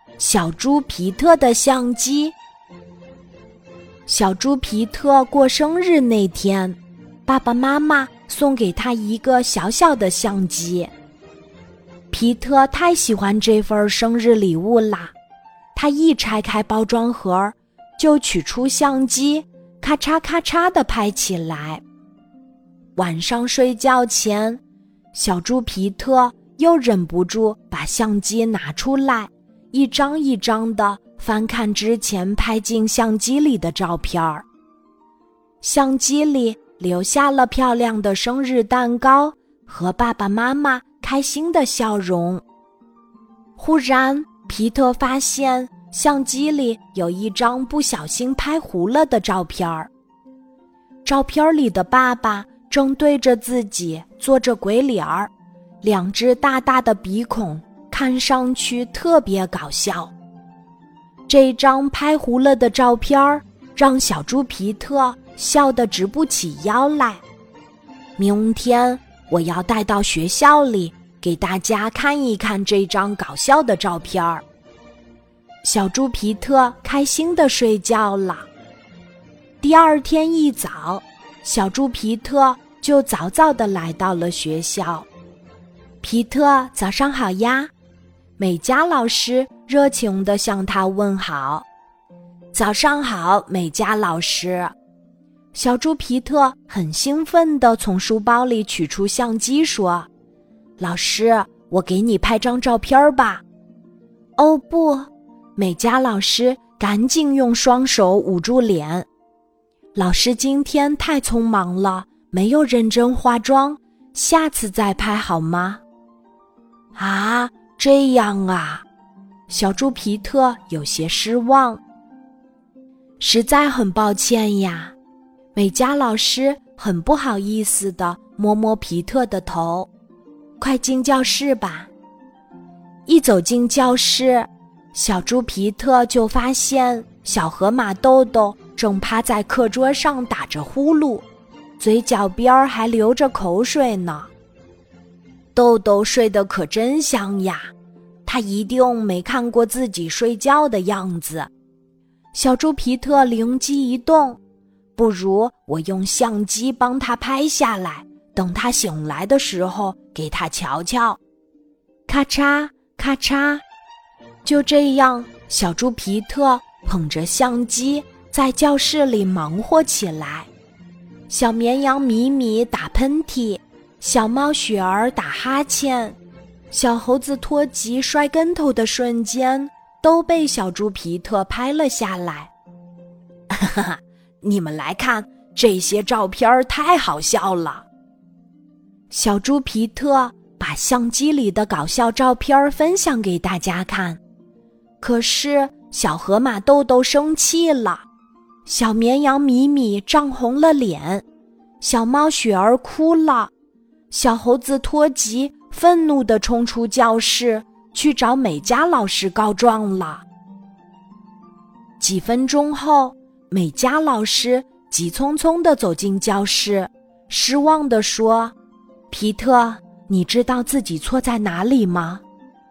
小猪皮特的相机。小猪皮特过生日那天，爸爸妈妈送给他一个小小的相机。皮特太喜欢这份生日礼物啦，他一拆开包装盒，就取出相机，咔嚓咔嚓地拍起来。晚上睡觉前，小猪皮特又忍不住把相机拿出来，一张一张地翻看之前拍进相机里的照片儿。相机里留下了漂亮的生日蛋糕和爸爸妈妈开心的笑容。忽然，皮特发现相机里有一张不小心拍糊了的照片儿。照片里的爸爸正对着自己做着鬼脸儿，两只大大的鼻孔，看上去特别搞笑。这张拍糊了的照片让小猪皮特笑得直不起腰来。明天我要带到学校里给大家看一看这张搞笑的照片。小猪皮特开心地睡觉了。第二天一早，小猪皮特就早早地来到了学校。皮特，早上好呀！美嘉老师热情地向他问好。早上好，美嘉老师。小猪皮特很兴奋地从书包里取出相机说：老师，我给你拍张照片吧。哦不，美嘉老师赶紧用双手捂住脸。老师今天太匆忙了，没有认真化妆，下次再拍好吗？啊，这样啊，小猪皮特有些失望。实在很抱歉呀，美嘉老师很不好意思地摸摸皮特的头。快进教室吧。一走进教室，小猪皮特就发现小河马豆豆正趴在课桌上打着呼噜，嘴角边还流着口水呢。豆豆睡得可真香呀，他一定没看过自己睡觉的样子。小猪皮特灵机一动，不如我用相机帮他拍下来，等他醒来的时候给他瞧瞧。咔嚓咔嚓，就这样，小猪皮特捧着相机在教室里忙活起来。小绵羊米米打喷嚏，小猫雪儿打哈欠，小猴子托吉摔跟头的瞬间都被小猪皮特拍了下来。哈哈，你们来看，这些照片太好笑了。小猪皮特把相机里的搞笑照片分享给大家看，可是小河马豆豆生气了，小绵羊米米涨红了脸，小猫雪儿哭了，小猴子托吉愤怒地冲出教室去找美嘉老师告状了。几分钟后，美嘉老师急匆匆地走进教室，失望地说：皮特，你知道自己错在哪里吗？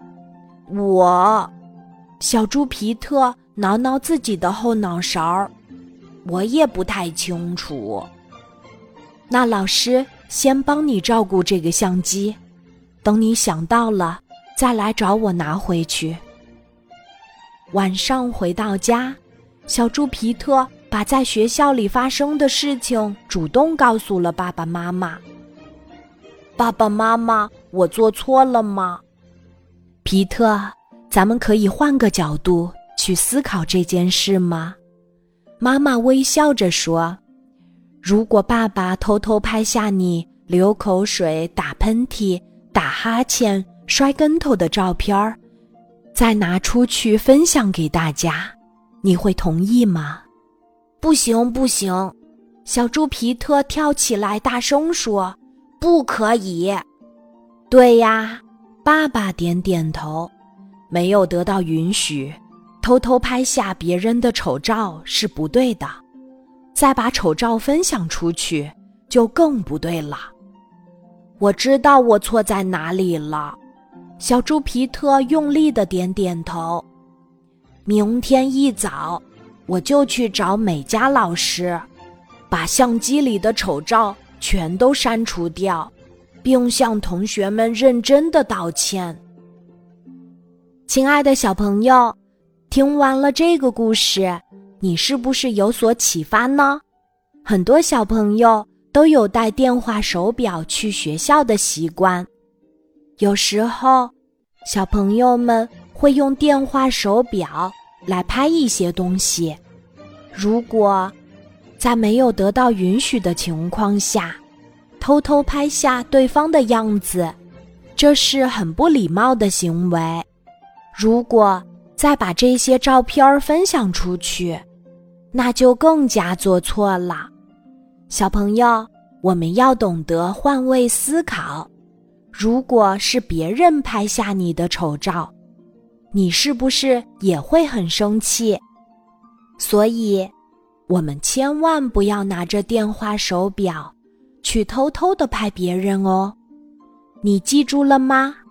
小猪皮特挠挠自己的后脑勺，我也不太清楚。那老师先帮你照顾这个相机，等你想到了再来找我拿回去。晚上回到家，小猪皮特把在学校里发生的事情主动告诉了爸爸妈妈。爸爸妈妈，我做错了吗？皮特，咱们可以换个角度去思考这件事吗？妈妈微笑着说，如果爸爸偷偷拍下你流口水、打喷嚏、打哈欠、摔跟头的照片，再拿出去分享给大家，你会同意吗？不行不行，小猪皮特跳起来大声说，不可以。对呀，爸爸点点头，没有得到允许，偷偷拍下别人的丑照是不对的，再把丑照分享出去就更不对了。我知道我错在哪里了，小猪皮特用力地点点头。 明天一早我就去找美嘉老师，把相机里的丑照全都删除掉，并向同学们认真地道歉。亲爱的小朋友，听完了这个故事，你是不是有所启发呢？很多小朋友都有带电话手表去学校的习惯，有时候小朋友们会用电话手表来拍一些东西，如果在没有得到允许的情况下偷偷拍下对方的样子，这是很不礼貌的行为。如果再把这些照片分享出去，那就更加做错了。小朋友，我们要懂得换位思考，如果是别人拍下你的丑照，你是不是也会很生气？所以我们千万不要拿着电话手表去偷偷地拍别人哦。你记住了吗？